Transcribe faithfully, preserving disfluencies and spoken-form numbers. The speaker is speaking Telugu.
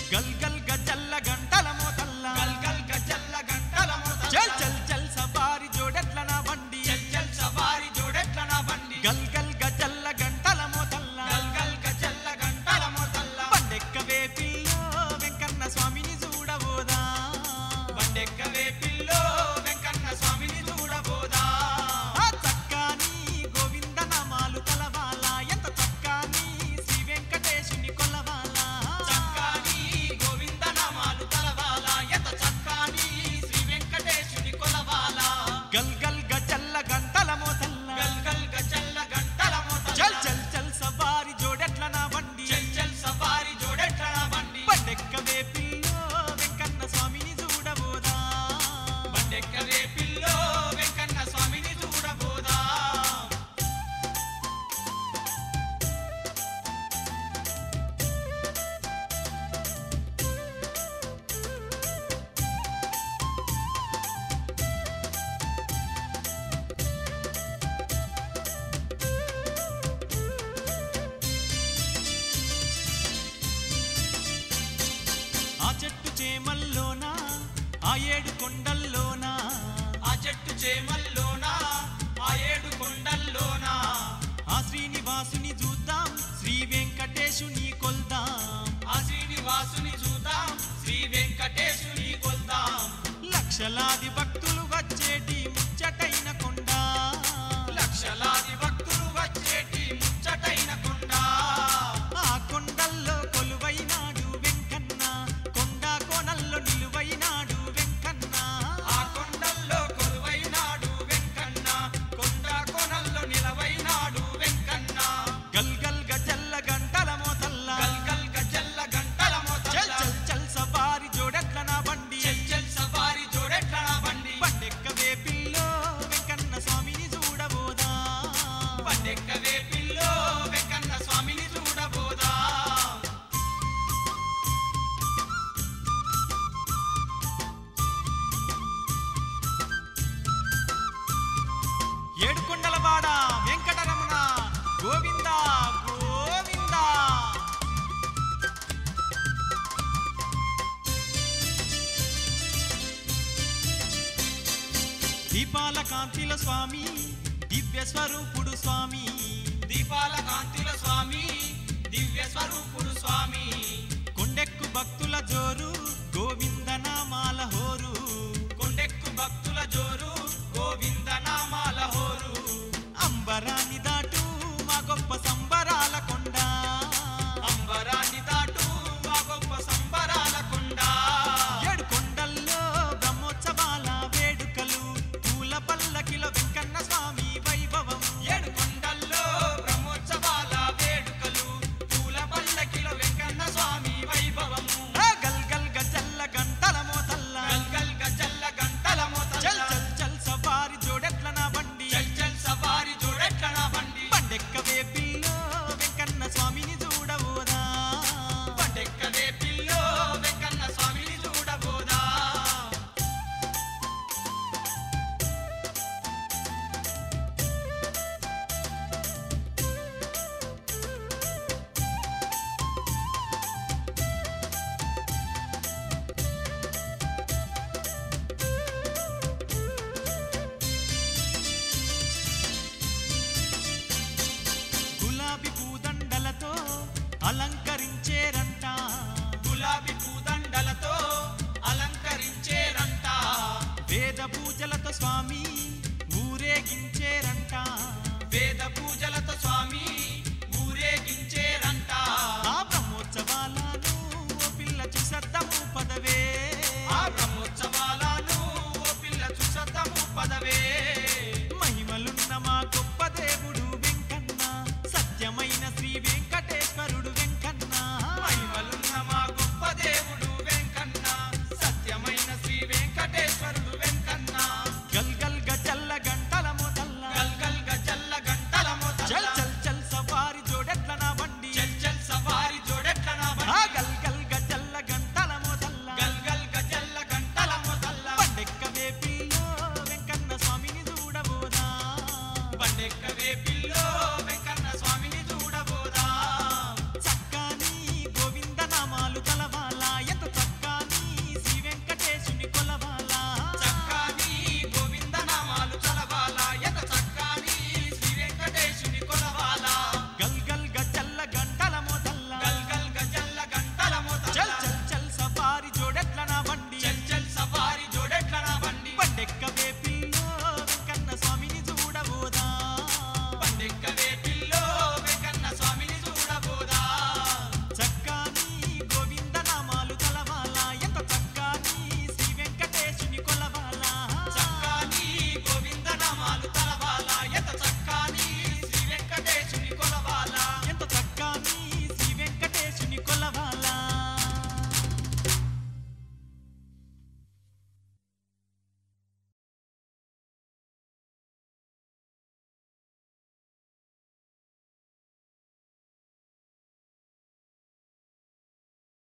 గల్ గల్ గజల్ల గంటల మోతల్ల గల్ గల్ గజల్ల గంటల మోతల్ల చల్ చల్ చల్ సవారి జోడెట్ల నా బండి చల్ చల్ సవారి జోడెట్ల నా బండి గల్ గల్ గజల్ల గంటల మోతల్ల గల్ గల్ గజల్ల గంటల మోతల్ల బండెక్కవే పిల్లో వెంకన్న స్వామిని చూడబోదా బండెక్కవే పిల్లో వెంకన్న స్వామిని చూడబోదా ఆ చక్కాని గోవింద నామాలు తలవాలా ఎంత చక్కాని శ్రీ వెంకటేశుని కొలవాలా చక్కాని గోవింద నామాలు తలవాలా ఎంత చక్కాని శ్రీ వెంకటేశుని కొలవాలా గల్ గల్ గజల్ల గంటల మోతల్ల గల్ గల్ గజల్ల గంటల మోతల్ల చల్ చల్ చల్ సవారి జోడెట్ల నా బండి చల్ చల్ సవారి జోడెట్ల నా బండి బండెక్కవే పిల్లో వెంకన్న స్వామిని చూడబోదా బండెక్కవే పిల్లో వెంకన్న స్వామిని చూడబోదా ఆ చెట్టు చేమల్లోనా ఆ ఏడు కొండల్లోనా ఆ చెట్టు చేమల్లోనా ఆ ఏడు కొండల్లోనా ఆ శ్రీనివాసుని చూద్దాం శ్రీ వెంకటేశుని కొల్దాం ఆ శ్రీనివాసుని చూద్దాం శ్రీ వెంకటేశుని కొల్దాం లక్షలాది భక్తులు వచ్చేటి ముచ్చటైన కొండ లక్షలాది భక్తులు వచ్చేటి ముచ్చటైన కొండ ఆ కొండల్లో కొలువైనాడు వెంకన్న కొండ కోనల్లో నిలువైనాడు వెంకన్న ఆ కొండల్లో కొలువైనాడు వెంకన్న కొండ కొనల్లో నిలవైనాడు వెంకన్న గల్ గల్ గజల్ల గంటల మోతల్ల గల్ గల్ గజల్ల గంటల చల్ మోతల్ల చల్ చల్ సవారి జోడెట్ల నా బండి చల్ చల్ సవారి జోడెట్ల నా బండి బండెక్కవే పిల్లో వెంకన్న స్వామిని చూడబోదా బండెక్కవే పిల్లో వెంకన్న స్వామిని చూడబోదా ఏడుకొండలవాడ వెంకటరమణ గోవింద గోవింద దీపాల కాంతిల స్వామి దివ్య స్వరూపుడు స్వామి దీపాల కాంతిల స్వామి దివ్య స్వరూపుడు స్వామి కొండెక్కు భక్తుల జోరు గోవింద నామాల హోరు కొండెక్కు భక్తుల జోరు గోవింద నామాల హోరు అంబరాన్ని దాటు మా గొప్ప సంబరాల కొండ అంబరాన్ని దాటు ఆ గొప్ప సంబరాల కొండ ఏడు కొండల్లో బ్రహ్మోత్సవాల వేడుకలు పూల పల్లకిలో వెంకన్న స్వామి వైభవం ఏడు కొండల్లో బ్రహ్మోత్సవాల వేడుకలు పూల పల్లకిలో వెంకన్న స్వామి వైభవము ఆ గల్ గల్ గజల్ల గంటల మోతల్ల గల్ గల్ గజల్ల గంటల చల్ మోతల్ల చల్ చల్ సవారి జోడెట్ల నా బండి చల్ చల్ సవారి జోడెట్ల నా బండి బండెక్కవే పిల్లో వెంకన్న స్వామిని చూడబోదా బండెక్కవే పిల్లో వెంకన్న స్వామిని చూడబోదా గులాబీ పూదండలతో అలంకరించేరంట గులాబీ పూదండలతో అలంకరించేరంట వేద పూజలతో స్వామి ఊరేగించేరంట వేద పూజలతో స్వామి